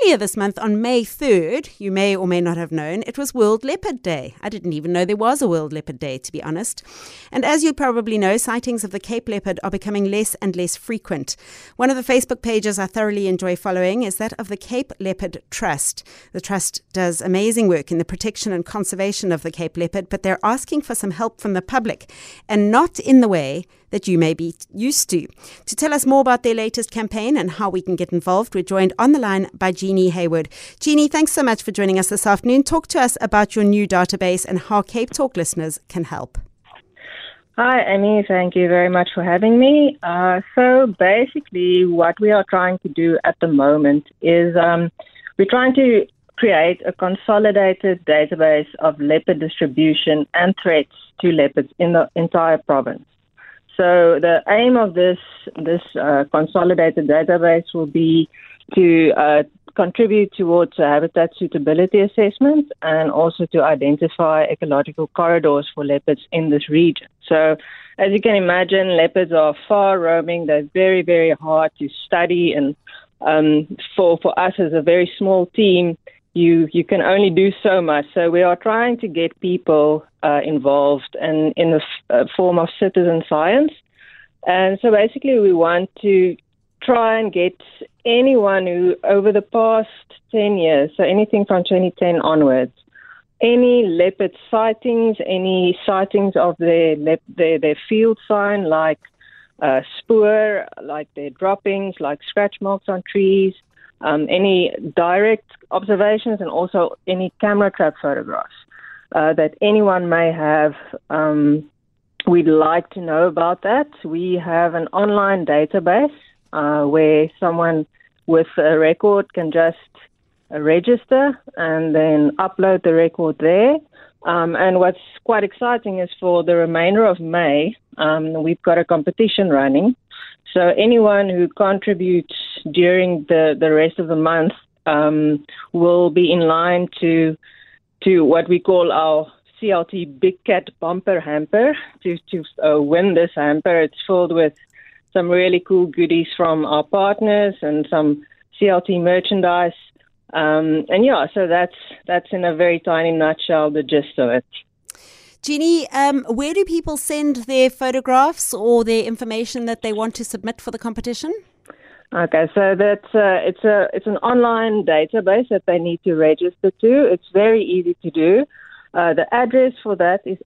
earlier this month, on May 3rd, you may or may not have known, it was World Leopard Day. I didn't even know there was a World Leopard Day, to be honest. And as you probably know, sightings of the Cape leopard are becoming less and less frequent. One of the Facebook pages I thoroughly enjoy following is that of the Cape Leopard Trust. The Trust does amazing work in the protection and conservation of the Cape leopard, but they're asking for some help from the public, and not in the way that you may be used to. To tell us more about their latest campaign and how we can get involved, we're joined on the line by Jeannie Hayward. Jeannie, thanks so much for joining us this afternoon. Talk to us about your new database and how Cape Talk listeners can help. Hi, Amy. Thank you very much for having me. So basically what we are trying to do at the moment is we're trying to create a consolidated database of leopard distribution and threats to leopards in the entire province. So the aim of this consolidated database will be to contribute towards a habitat suitability assessment and also to identify ecological corridors for leopards in this region. So as you can imagine, leopards are far roaming. They're very, very hard to study. And for us as a very small team, you can only do so much. So we are trying to get people involved in the form of citizen science. And so basically we want to try and get anyone who over the past 10 years, so anything from 2010 onwards, any leopard sightings, any sightings of their field sign like spoor, like their droppings, like scratch marks on trees, any direct observations, and also any camera trap photographs that anyone may have. We'd like to know about that. We have an online database where someone with a record can just register and then upload the record there. And what's quite exciting is for the remainder of May, we've got a competition running. So anyone who contributes during the rest of the month will be in line to what we call our CLT Big Cat Bumper Hamper to win this hamper. It's filled with some really cool goodies from our partners and some CLT merchandise. So that's in a very tiny nutshell the gist of it. Jeannie, where do people send their photographs or their information that they want to submit for the competition? Okay, so that's it's an online database that they need to register to. It's very easy to do. The address for that is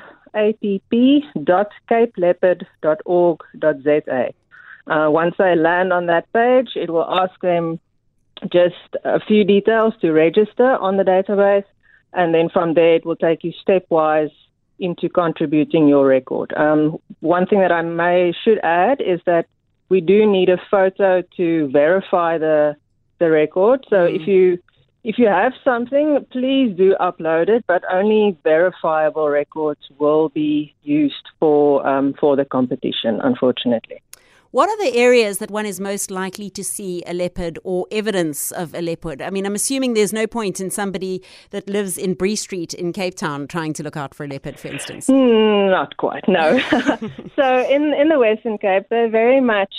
app.capeleopard.org.za. Once they land on that page, it will ask them just a few details to register on the database, and then from there it will take you stepwise into contributing your record. One thing that I should add is that we do need a photo to verify the record. So if you have something, please do upload it, but only verifiable records will be used for the competition, unfortunately. What are the areas that one is most likely to see a leopard or evidence of a leopard? I mean, I'm assuming there's no point in somebody that lives in Bree Street in Cape Town trying to look out for a leopard, for instance. Not quite, no. So in the Western Cape, they're very much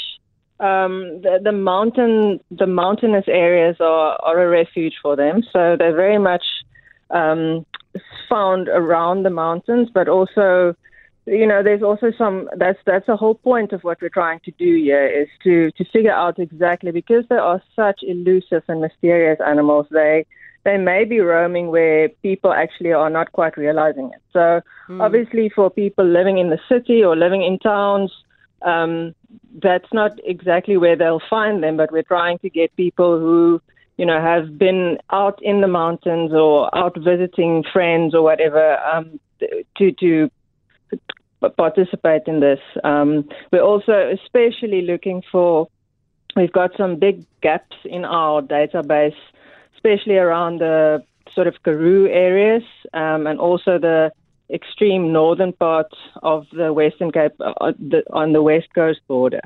the mountainous areas are a refuge for them. So they're very much found around the mountains, but also, there's also that's the whole point of what we're trying to do here is to figure out exactly, because they are such elusive and mysterious animals, they may be roaming where people actually are not quite realizing it. So obviously for people living in the city or living in towns, that's not exactly where they'll find them, but we're trying to get people who, have been out in the mountains or out visiting friends or whatever, to participate in this. We're also especially looking we've got some big gaps in our database, especially around the sort of Karoo areas, and also the extreme northern part of the Western Cape on the West Coast border.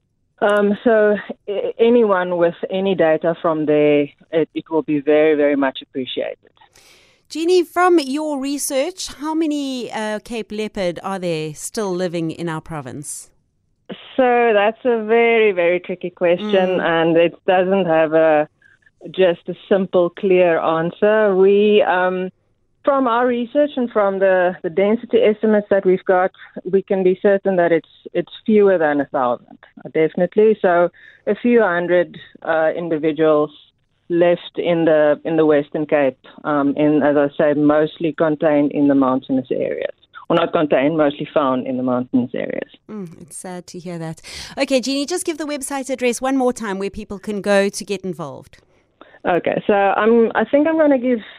So anyone with any data from there, it will be very, very much appreciated. Jeannie, from your research, how many Cape leopard are there still living in our province? So that's a very, very tricky question, and it doesn't have a just a simple, clear answer. We, from our research and from the density estimates that we've got, we can be certain that it's fewer than 1,000, definitely. So a few hundred individuals left in the Western Cape, as I say, mostly contained in the mountainous areas. Or not contained, mostly found in the mountainous areas. It's sad to hear that. Okay, Jeannie, just give the website address one more time where people can go to get involved. Okay, so I think I'm going to give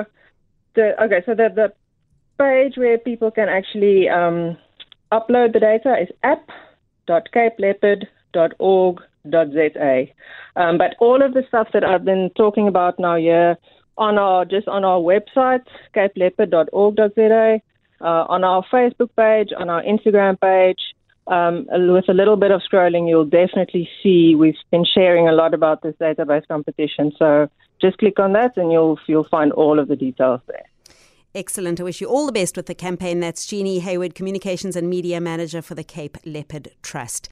the page where people can actually upload the data is app.capeleopard.org.za. But all of the stuff that I've been talking about now here on our website, capeleopard.org.za. On our Facebook page, on our Instagram page, with a little bit of scrolling, you'll definitely see we've been sharing a lot about this database competition. So just click on that and you'll find all of the details there. Excellent. I wish you all the best with the campaign. That's Jeannie Hayward, Communications and Media Manager for the Cape Leopard Trust.